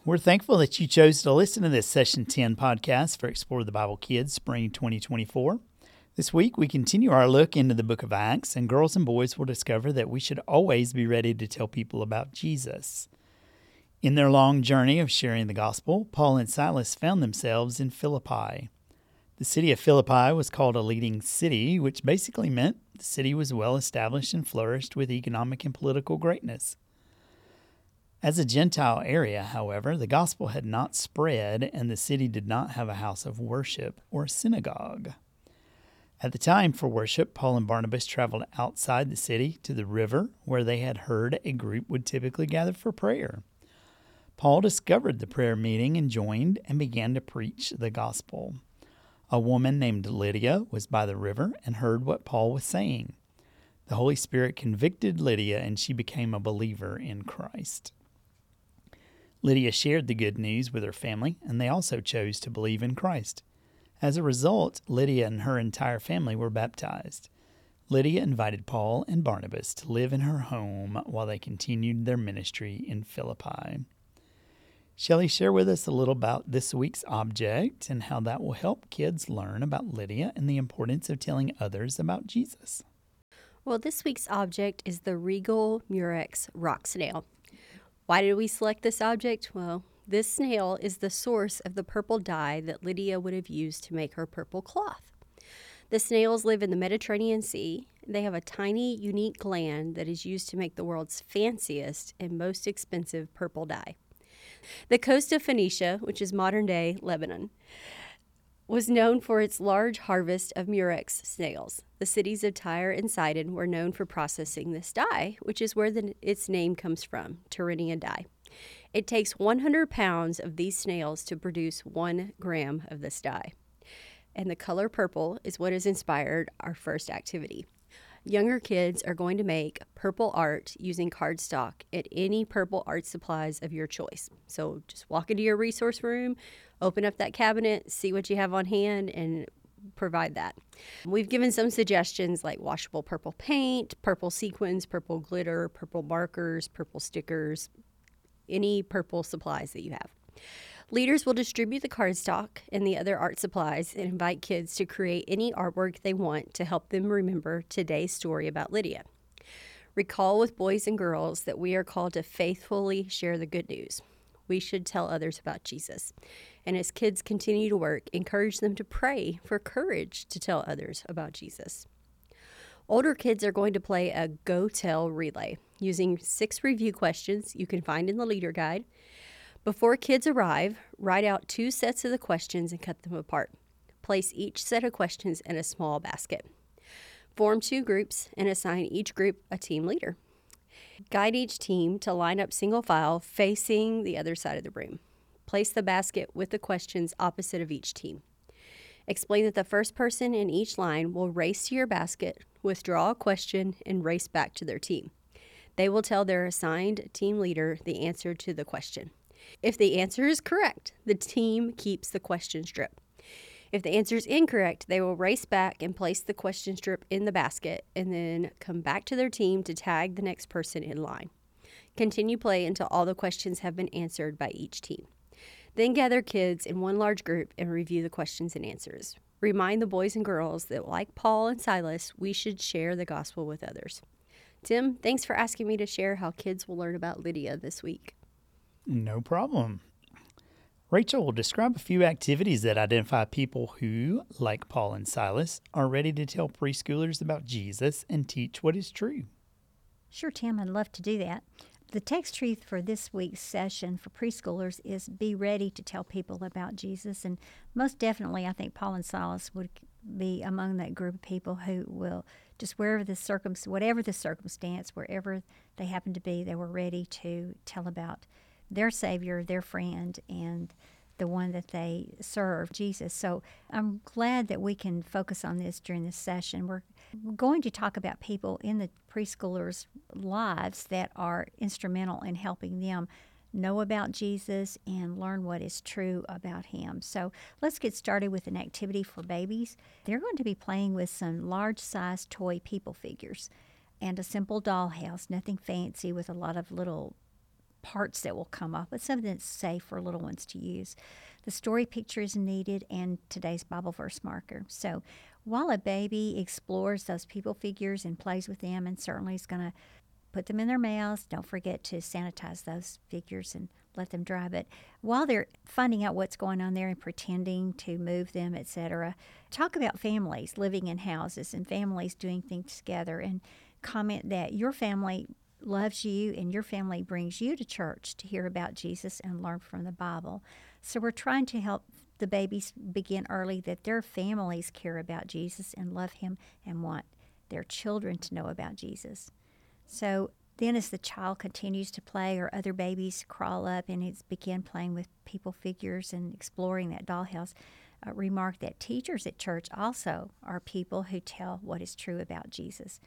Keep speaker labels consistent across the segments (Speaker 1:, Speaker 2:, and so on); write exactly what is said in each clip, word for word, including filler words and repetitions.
Speaker 1: We're thankful that you chose to listen to this Session ten podcast for Explore the Bible Kids Spring twenty twenty-four. This week, we continue our look into the book of Acts, and girls and boys will discover that we should always be ready to tell people about Jesus. In their long journey of sharing the gospel, Paul and Silas found themselves in Philippi. The city of Philippi was called a leading city, which basically meant the city was well established and flourished with economic and political greatness. As a Gentile area, however, the gospel had not spread, and the city did not have a house of worship or synagogue. At the time for worship, Paul and Barnabas traveled outside the city to the river, where they had heard a group would typically gather for prayer. Paul discovered the prayer meeting and joined and began to preach the gospel. A woman named Lydia was by the river and heard what Paul was saying. The Holy Spirit convicted Lydia, and she became a believer in Christ. Lydia shared the good news with her family, and they also chose to believe in Christ. As a result, Lydia and her entire family were baptized. Lydia invited Paul and Barnabas to live in her home while they continued their ministry in Philippi. Shelley, share with us a little about this week's object and how that will help kids learn about Lydia and the importance of telling others about Jesus.
Speaker 2: Well, this week's object is the Regal Murex rock snail. Why did we select this object? Well, this snail is the source of the purple dye that Lydia would have used to make her purple cloth. The snails live in the Mediterranean Sea. They have a tiny, unique gland that is used to make the world's fanciest and most expensive purple dye. The coast of Phoenicia, which is modern-day Lebanon, was known for its large harvest of murex snails. The cities of Tyre and Sidon were known for processing this dye, which is where the, its name comes from, Tyrrhenian dye. It takes one hundred pounds of these snails to produce one gram of this dye. And the color purple is what has inspired our first activity. Younger kids are going to make purple art using cardstock at any purple art supplies of your choice. So just walk into your resource room, open up that cabinet, see what you have on hand, and provide that. We've given some suggestions like washable purple paint, purple sequins, purple glitter, purple markers, purple stickers, any purple supplies that you have. Leaders will distribute the cardstock and the other art supplies and invite kids to create any artwork they want to help them remember today's story about Lydia. Recall with boys and girls that we are called to faithfully share the good news. We should tell others about Jesus. And as kids continue to work, encourage them to pray for courage to tell others about Jesus. Older kids are going to play a Go Tell relay using six review questions you can find in the leader guide. Before kids arrive, write out two sets of the questions and cut them apart. Place each set of questions in a small basket. Form two groups and assign each group a team leader. Guide each team to line up single file facing the other side of the room. Place the basket with the questions opposite of each team. Explain that the first person in each line will race to your basket, withdraw a question, and race back to their team. They will tell their assigned team leader the answer to the question. If the answer is correct, the team keeps the question strip. If the answer is incorrect, they will race back and place the question strip in the basket and then come back to their team to tag the next person in line. Continue play until all the questions have been answered by each team. Then gather kids in one large group and review the questions and answers. Remind the boys and girls that, like Paul and Silas, we should share the gospel with others. Tim, thanks for asking me to share how kids will learn about Lydia this week.
Speaker 1: No problem. Rachel will describe a few activities that identify people who, like Paul and Silas, are ready to tell preschoolers about Jesus and teach what is true.
Speaker 3: Sure, Tim, I'd love to do that. The text truth for this week's session for preschoolers is be ready to tell people about Jesus. And most definitely, I think Paul and Silas would be among that group of people who will just wherever the circum, whatever the circumstance, wherever they happen to be, they were ready to tell about their Savior, their friend, and the one that they serve, Jesus. So I'm glad that we can focus on this during this session. We're going to talk about people in the preschoolers' lives that are instrumental in helping them know about Jesus and learn what is true about him. So let's get started with an activity for babies. They're going to be playing with some large-sized toy people figures and a simple dollhouse, nothing fancy, with a lot of little parts that will come off, but something that's safe for little ones to use. The story picture is needed and today's Bible verse marker. So while a baby explores those people figures and plays with them and certainly is going to put them in their mouths, don't forget to sanitize those figures and let them dry. But while they're finding out what's going on there and pretending to move them, et cetera, talk about families living in houses and families doing things together, and comment that your family loves you and your family brings you to church to hear about Jesus and learn from the Bible. So we're trying to help the babies begin early that their families care about Jesus and love him and want their children to know about Jesus. So then as the child continues to play or other babies crawl up and it's begin playing with people figures and exploring that dollhouse, uh, remark that teachers at church also are people who tell what is true about Jesus.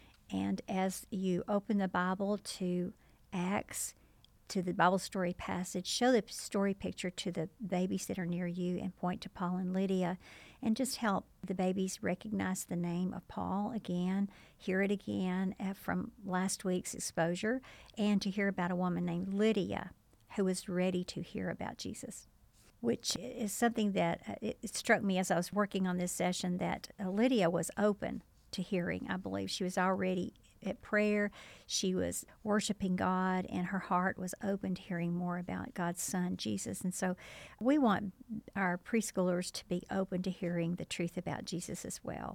Speaker 3: And as you open the Bible to Acts, to the Bible story passage, show the story picture to the babies that are near you and point to Paul and Lydia, and just help the babies recognize the name of Paul again, hear it again from last week's exposure, and to hear about a woman named Lydia who was ready to hear about Jesus, which is something that uh, it struck me as I was working on this session, that uh, Lydia was open to hearing. I believe she was already at prayer. She was worshiping God, and her heart was open to hearing more about God's Son, Jesus. And so we want our preschoolers to be open to hearing the truth about Jesus as well.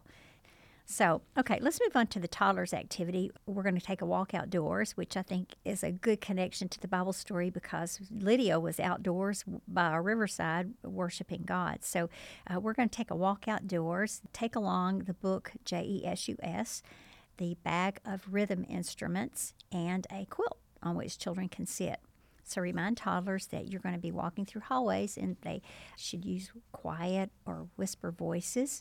Speaker 3: So, okay, let's move on to the toddlers' activity. We're going to take a walk outdoors, which I think is a good connection to the Bible story because Lydia was outdoors by a riverside worshiping God. So uh, we're going to take a walk outdoors, take along the book J E S U S, the bag of rhythm instruments, and a quilt on which children can sit. So remind toddlers that you're going to be walking through hallways and they should use quiet or whisper voices.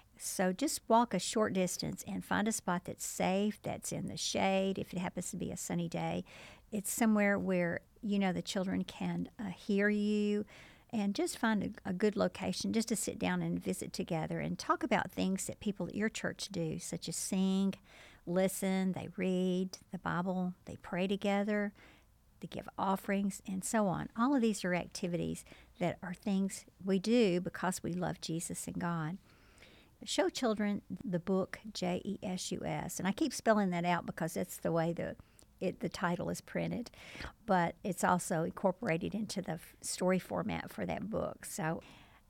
Speaker 3: So just walk a short distance and find a spot that's safe, that's in the shade. If it happens to be a sunny day, it's somewhere where you know the children can uh, hear you, and just find a, a good location just to sit down and visit together and talk about things that people at your church do, such as sing, listen, they read the Bible, they pray together, they give offerings, and so on. All of these are activities that are things we do because we love Jesus and God. Show children the book J E S U S, and I keep spelling that out because that's the way the it, the title is printed, but it's also incorporated into the story format for that book. So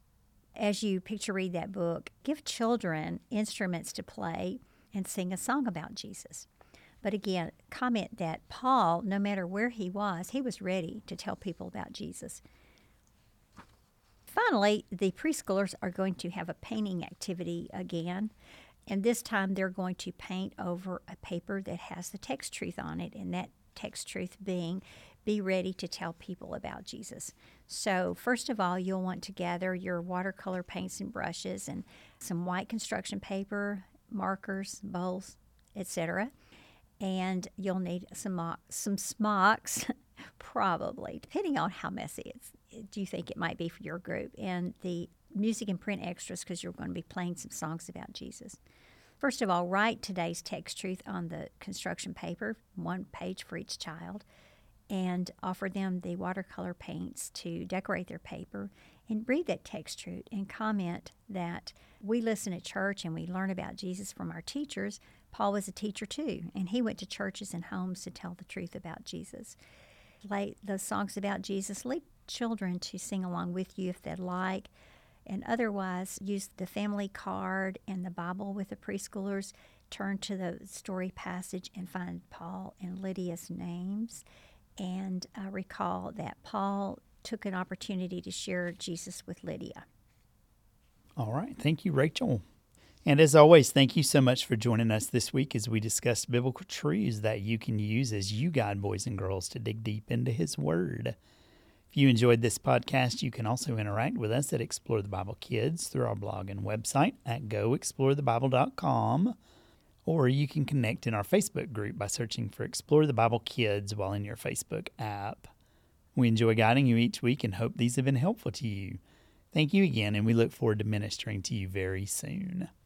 Speaker 3: as you picture read that book, give children instruments to play and sing a song about Jesus. But again, comment that Paul, no matter where he was, he was ready to tell people about Jesus. Finally, the preschoolers are going to have a painting activity again, and this time they're going to paint over a paper that has the text truth on it, and that text truth being, be ready to tell people about Jesus. So first of all, you'll want to gather your watercolor paints and brushes and some white construction paper, markers, bowls, et cetera. And you'll need some mo- some smocks, probably, depending on how messy it's, do you think it might be for your group, and the music and print extras because you're going to be playing some songs about Jesus. First of all, write today's text truth on the construction paper, one page for each child, and offer them the watercolor paints to decorate their paper, and read that text truth and comment that we listen at church and we learn about Jesus from our teachers. Paul was a teacher too, and he went to churches and homes to tell the truth about Jesus. Play the songs about Jesus. Lead children to sing along with you if they'd like, and otherwise use the family card and the Bible with the preschoolers. Turn to the story passage and find Paul and Lydia's names, and uh, recall that Paul took an opportunity to share Jesus with Lydia.
Speaker 1: All right. Thank you, Rachel. And as always, thank you so much for joining us this week as we discussed biblical truths that you can use as you guide boys and girls to dig deep into His Word. If you enjoyed this podcast, you can also interact with us at Explore the Bible Kids through our blog and website at go explore the bible dot com, or you can connect in our Facebook group by searching for Explore the Bible Kids while in your Facebook app. We enjoy guiding you each week and hope these have been helpful to you. Thank you again, and we look forward to ministering to you very soon.